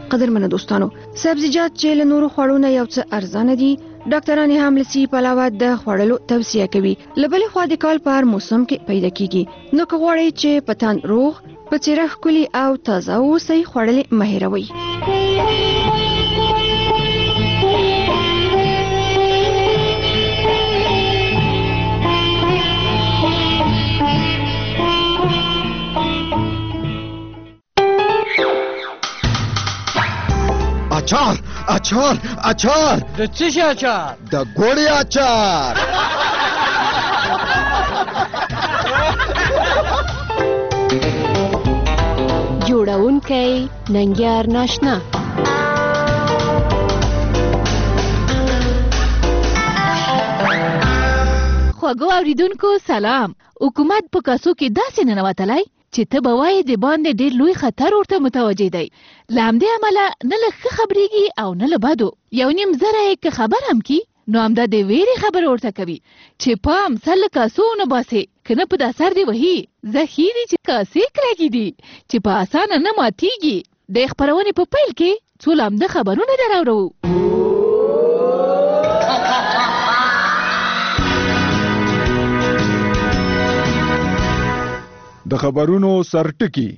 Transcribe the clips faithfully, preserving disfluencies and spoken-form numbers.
قدرمنو دوستانو سبزیجات چې له نورو خوړو نه یو څه ارزانه دي ډاکټران هم لسی په علاوه د خوړلو توصیه کوي. لبلې خوا د کال په هر موسم کې پیدا کیږي. نو که غواړئ چې پتان روغ په څیره ښکلي او تازه اوسئ خوړلې مه هېروئ. اچار اچار اچار د څه شي اچار؟ د ګوړې اچار. جوړونکی ننګیار ناشنا. خوږو اوریدونکو سلام. حکومت په کاسو کې داسې ننوتلی چې ته به وایې د باندې ډېر لوی خطر ورته متوجه دی. له همدې امله نه له ښه خبرېږي او نه له بدو. یو نیم زره یې که خبر هم کي نو همدا د ویرې خبره ورته کوي چې پام سر له کاسو ونه باسې که نه په دا سر دې وهي. زخي دي چې کاسې کلکې دي چې په اسانه نه ماتېږي. د خپرونې په پیل کې څو لامده خبرونه در اورو. د خبرونو سرټکی.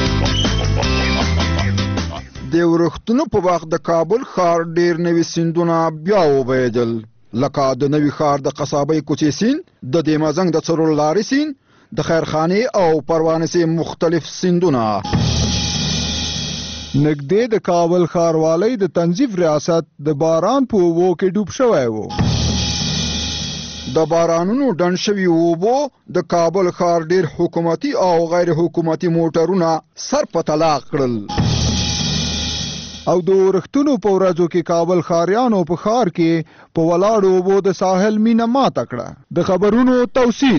د ورښتونو په وخت د کابل ښار ډیر نوي سیندونه بیا وبهېدل، لکه د نوي ښار د قصابۍ کوڅې سیند، د دیمازنګ د څلور لارې سیند، د خیرخانې او پروانې سیند مختلف سیندونه. نږدې د کابل ښاروالۍ د تنظیف ریاست د باران په اوبو کې ډوب شوی و. د بارانونو ډنډ شوي اوبو د کابل ښار ډیر حکومتي او غیر حکومتي موټرونه سر په طلاق کړل. او د ورښتونو په ورځو کې کابل ښاریانو په ښار کې په ولاړو اوبو د ساحل مینه ماته کړه. د خبرونو توصیل.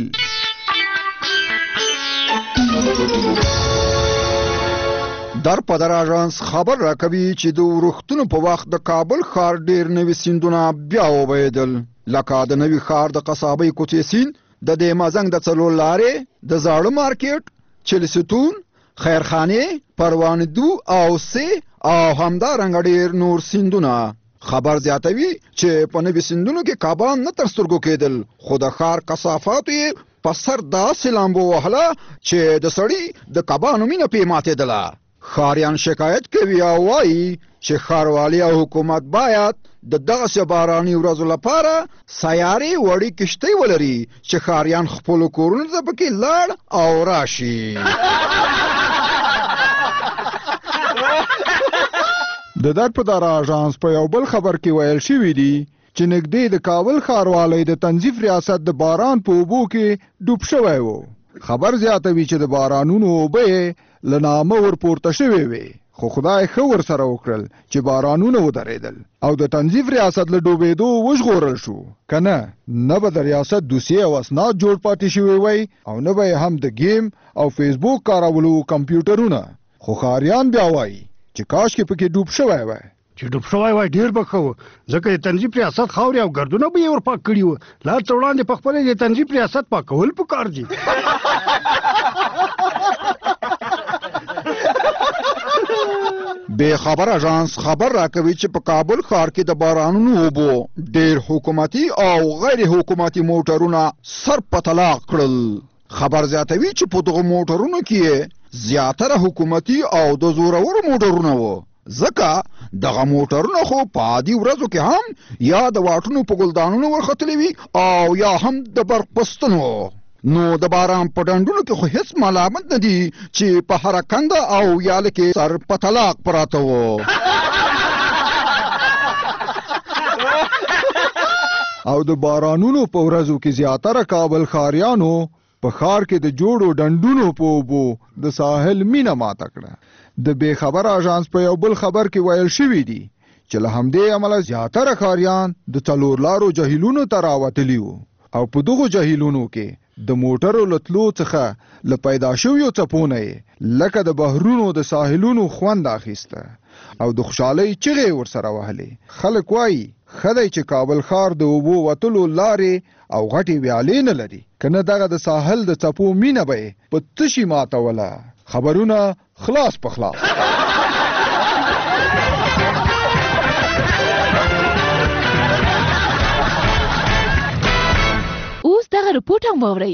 در په در اژانس خبر راکوي چې د ورښتونو په وخت د کابل ښار ډیر نوي سیندونه بیا وبهېدل، لکه د نوي ښار د قصابۍ کوڅې سیند، د دیمازنګ د څلور لارې، د زاړه مارکیټ، چلستون، خیرخانې، پروانېدو او سي او همدارنګه ډیر نور سیندونه. خبر زیاتوي چې په نوي سیندونو کې کبان نه تر سترګو کېدل، خو د ښار کثافاتو یې په سر داسې لامبو وهله چې د سړي د کبانو مینه پې ماتېدله. ښاریان شکایت کوي او وایي چې ښاروالي او حکومت باید د دغسې باراني ورځو لپاره سیارې وړې کشتۍ ولري چې ښاریان خپلو کورونو ته پکې لاړ او راشي. د در په دره اژانس په یو بل خبر کې ویل شوي دي چې نږدې د کابل ښاروالۍ د تنظیف ریاست د باران په اوبو کې ډوب شوی و. خبر زیاتوي چې د بارانونو اوبه یې له نامه ورپورته شوې وې، خو خدای ښه ورسره وکړل چې بارانونه ودرېدل او د تنظیف ریاست له ډوبېدو وژغورل شو. که نه نه به د ریاست دوسیې او اسناد جوړ پاتې شوي وی او نه به هم د گیم او فیسبوک کارولو کمپیوټرونه. خو ښاریان بیا وایي چې کاشکې پکې ډوب شوی وی. چې ډوب شوی وای ډېر به ښه و، ځکه د تنظیف ریاست خاورې او ګردونه به یې ورپاک کړي وو. لار څه وړاندې په خپله د تنظیف ریاست پاکول پکار دي. بے خبر اژانس خبر راکوي چې په کابل ښار کې د بارانونو اوبو ډیر حکومتي او غیر حکومتي موټرونه سر په طلاق کړل. خبر زیاتوي چې په دغه موټرونو کې زیاتره حکومتي او د زورورو موټرونه وو، ځکه دغه موټرونه خو په عادي ورځو کې هم یا د واټونو په ګلدانونو ورختلي وي او یا هم د برق پستنو. نو د باران په ډنډونو کې خو هیڅ ملامت نه دي چې په هره کنده او یاله کې سر په طلاق پراته وو. او د بارانونو په ورځو کې زیاتره کابل ښاریانو په ښار کې د جوړو ډنډونو په اوبو د ساحل مینه ماته کړه. د بې خبر اژانس په یو بل خبر کې ویل شوي دي چې له همدې امله زیاتره ښاریان د څلور لارو جهیلونو ته راوتلي وو او په دغو جهیلونو کې د موټرو له تلو څخه له پیدا شویو څپونه یې لکه د بحرونو د ساحلونو خوند اخیسته او د خوشحالۍ چغې ورسره وهلې. خلک وایي ښه دی چې کابل ښار د اوبو وتلو لارې او غټې ویالې نه لري، که نه دغه د ساحل د څپو مینه به یې په تشي ماتوله. خبرونه خلاص په خلاص. رپورټ هم واورئ.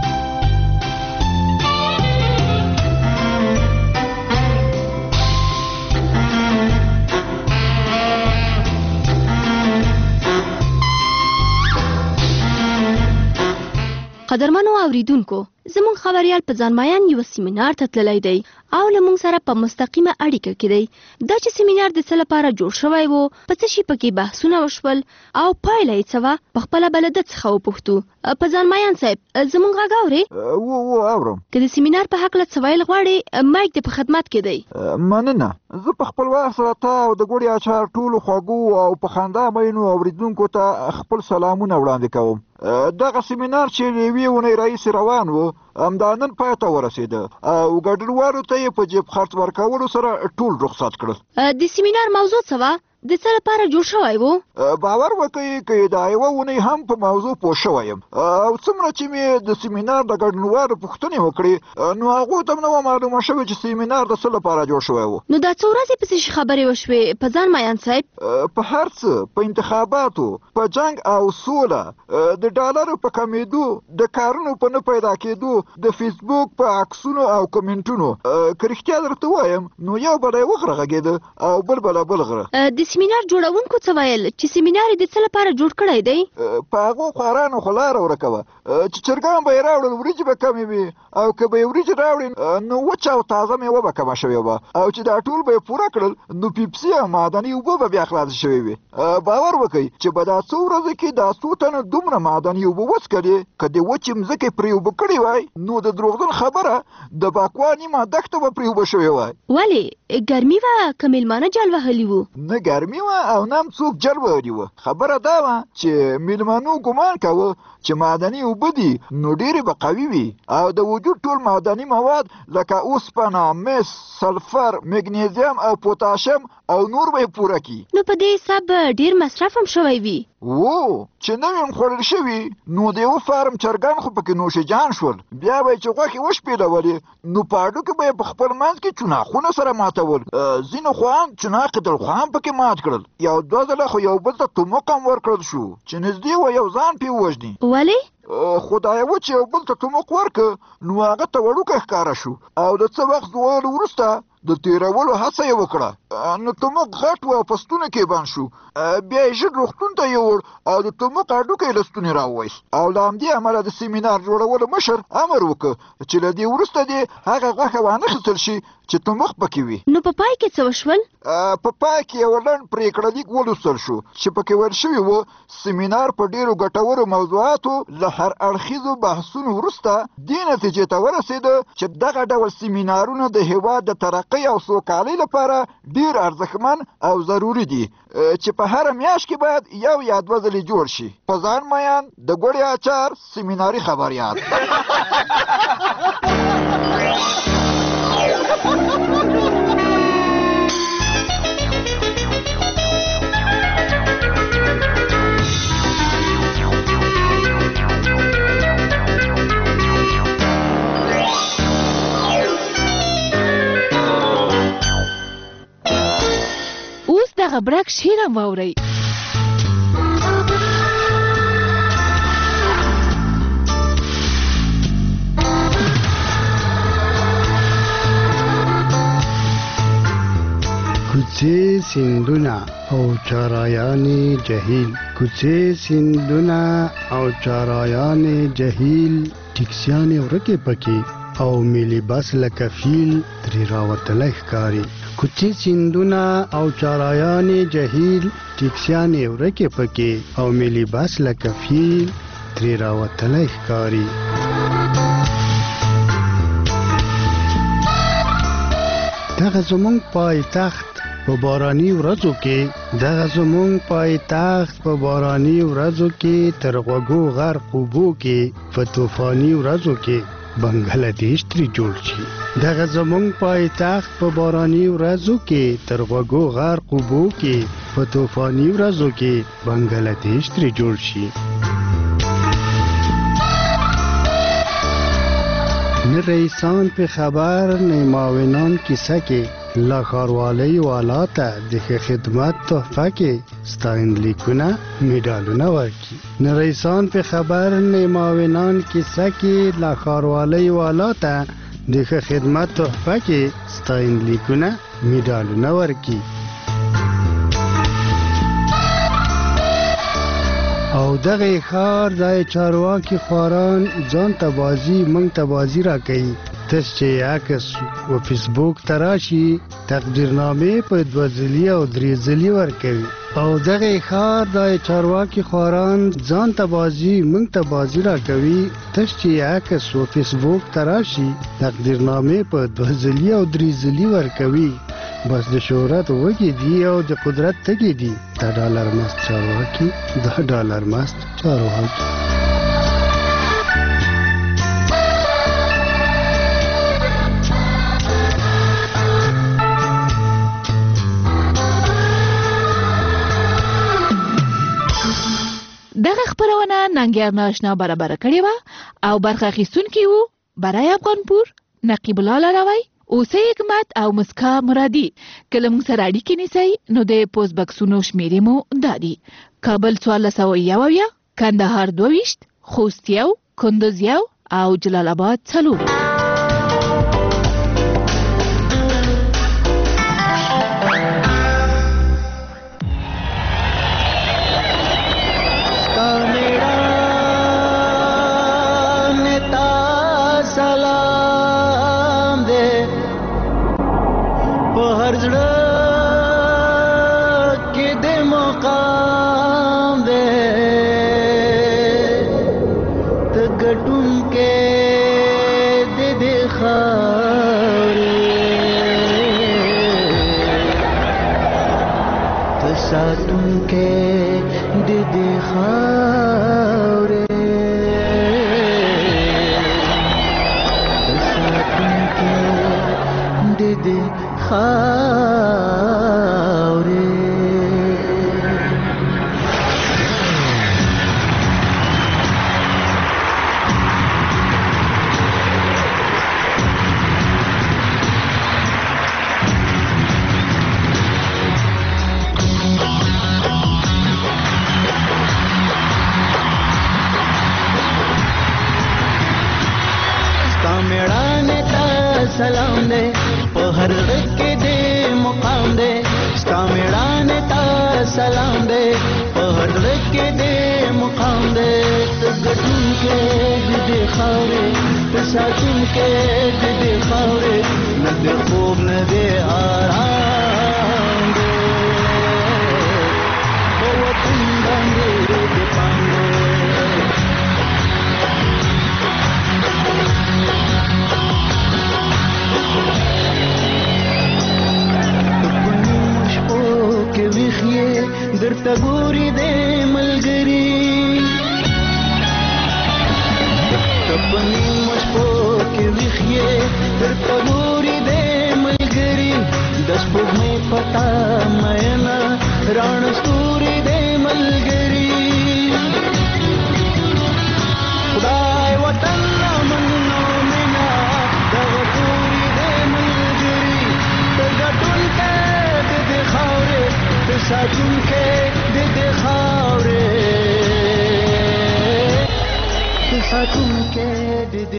قدرمنو اوریدونکو، زمون خبريال په ځانمایان یو سیمینار ته تللی دی او له مونږ سره په مستقیمه اړیکه کې دی. دا چې سیمینار د څه لپاره جوړ شوی وو، په څه شي پکې بحثونه وشول او پایله یې څه وه، په خپله به له ده څخه وپوښتو. په ځانمایان صاحب، زمونږ غږ اورې؟ و و اورم. که د سیمینار په هکله څه ویل غواړې، مایک دې په خدمت کې دی. مننه. زه په خپل وخت سره تا او د ګوړې اچار ټولو خوږو او په خندا مینو اوریدونکو ته خپل سلامونه وړاندې کوم. دغه سیمینار چې یوې اونۍ راهیسې روان و، همدا نن پای ته ورسېده او ګډونوالو ته یې په جیب خرڅ ورکولو سره ټول رخصت کړل. د سیمینار موضوع څه وه؟ د څه لپاره جوړ شوی وو؟ باور وکړئ که دا یوه اونۍ هم په موضوع پوه شوی یم او څومره چې مې د سیمینار د ګډونوالو پوښتنې وکړې، نو هغو ته نه وه معلومه شوې چې سیمینار د څه لپاره جوړ شوی و. نو دا څو ورځې پسې چې خبرې وشوې په ځان مایان صاحب؟ په هر څه، په انتخاباتو، په جنګ او سوله، د ډالرو په کمیدو، د کارونو په نه پیدا کېدو، د فیسبوک په عکسونو او کمنټونو. که رښتیا درته وایم نو یو بله یې وغره غږېده او بل بله بل غره. د سیمینار جوړونکو څه ویل چې سیمینار یې د څه لپاره جوړ کړی دی؟ په هغو خوارانو خو لاره ورکه وه چې چرګان به یې راوړل وریجې به کمې وي، او که به یې وریجې راوړې نو وچه او تازه میوه به کمه شوې وه، او چې دا ټول به یې پوره کړل نو پیپسي او معدني اوبه به بیا خلاصې شوې وي. باور وکړئ چې به دا څو ورځې کې دا څو تنه دومره معدني اوبه وڅکلې، که د وچې مځکې پرې اوبه کړې وای نو د دروغجن خبره د باکوا نیمه دښته به پرې اوبه شوې وای. ولې ګرمي وه که میلمانه جل وهلي وو؟ نه ګرمي وه او نه هم څوک جل وهلي وه. خبره دا وه چې میلمنو ګمان کوه چې معدني اوبه دي نو ډېرې به قوي وي او د وجود ټول معدني مواد لکه اوسپنه، مس، سلفر، مګنیزیم او پوتاشیم او نور به یې پوره کړي. نو په دې حساب به ډېر مصرف هم شوی وي. و چې نوی هم خوړل شوي نو د یوه فارم چرګان خو پکې نوشجان شول، بیا به یې چې غوښې وشپېلولې نو په هډوکو به یې په خپل منځ کې چناخونه سره ماتول. ځینو خوان چناق دلخوان پکې مات کړل، یو دوه ځله خو یو بل ته تومق هم ورکړل شو چې نږدې وه یو ځان پې ووژني. ولې؟ خدای و چې یو بل ته تومق ورکړه نو هغه ته وړوکی ښکاره شو او د څه وخت ویلو وروسته د تیرولو هڅه یې وکړه، نو تومق غټ و او په ستوني کې بند شو. بیا یې ژر روغتون ته یووړ او د تومق هډوکی له ستوني راوویست او له همدې امله د سیمینار جوړولو مشر امر وکړ چې له دې وروسته دې هغه غوښه وانخیستل شي چې تومق پکې وي. نو په پای کې څه وشول؟ په پای کې یو لنډ پرېکړه لیک ولوستل شو چې پکې ویل شوي وو سیمینار په ډېرو ګټورو موضوعاتو له هر اړخیزو بحثونو وروسته دې نتیجې ته ورسېده چې دغه ډول سیمینارونه د هېواد د ترقۍ او سوکالۍ لپاره ډېر ارزښتمن او ضروري دي چې په هره میاشت کې باید یو یا دوه ځلې جوړ شي. په ځان مایان د ګوړې اچار سیمیناري خبریال. اوس دغه برک شعر هم واورئ. کوڅې سیندونه او چارایان جهیل، کوڅې سیندونه او چارایان جهیل، ټیکسیانې ورکې پکې او ملي بس لکه فیل ترې راوتلی ښکاري. کوڅې سیندونه او چارایان جهیل، ټیکسیانې ورکې پکې او ملي بس لکه فیل ترې راوتلی ښکاري. دغه زمونږ پایتخت په باراني ورځو کې دغه زمونږ پایتخت په باراني ورځو کې تر غوږو غرق اوبو کې په طوفاني ورځو کې بنګله دیش ترې جوړ شي. دغه زمونږ پایتخت په باراني ورځو کې تر غوږو غرق اوبو کې په طوفاني ورځو کې بنګله دیش ترې جوړ شي. نه رئیسان په خبر نه معاونان کیسه کې لا ښاروالۍ والا ته د ښه خدمت تحفه کې ستاینلیکونه میډالونه ورکړي. نه رئیسان په خبر نه معاونان کیسه کې لا ښاروالۍ والا ته د ښه خدمت تحفه کې ستاینلیکونه میډالونه ورکړي. او دغه ښار د چارواکي خواران ځان ته بازي مونږ ته بازي راکوي. تاسو چې عکس او فیسبوک ته راشي تقدیرنامې په دوه ځلي او درې ځلي ورکوي. او دغه ښار د چارواکي خواران ځان ته بازي مونږ ته بازي راکوي. تاسو چې عکس او فیسبوک ته راشي تقدیرنامې په دوه ځلي او درې ځلي ورکوي. بس د شهرت وږي دي او د قدرت تږي دي. دا ډالر مست چارواکي دا ډالر مست چارواکي. دغه خبرونه ننګیار ناشنا برابر کړې وه او برخه اخیستونکي وو برای افغانپور نقیب الله لاروی، اوسې حکمت او مسکا مرادي. کله موږ سره اړیکې نیسئ نو د پوسټ بکسونو شمیرې مو دا دي: کابل څوارلس سوه یو اویا، کندهار دوه ویشت، خوست یو، کندوز یو او جلال آباد څلور. سلام دے په هر غږ کې دې مقام دے، ستا میړانې ته سلام دے په هر غږ کې دې مقام دے. ته ګټونکې د دې خاورې، ته ساتونکې د دې خاورې، نه دې خوب نه دې آرام دے په وطن باندې دې پام دے. درته ګوري دې ملګري، ته په نیمو شپو کې ویښ یې، درته ګوري دې ملګري. د سپوږمۍ په تا مینه راڼه ستوري دې ملګري. خدای وطن امن او مینه دغه ګوري دې ملګري. ته ګټونکی د دې خاورې، ته ساتونکی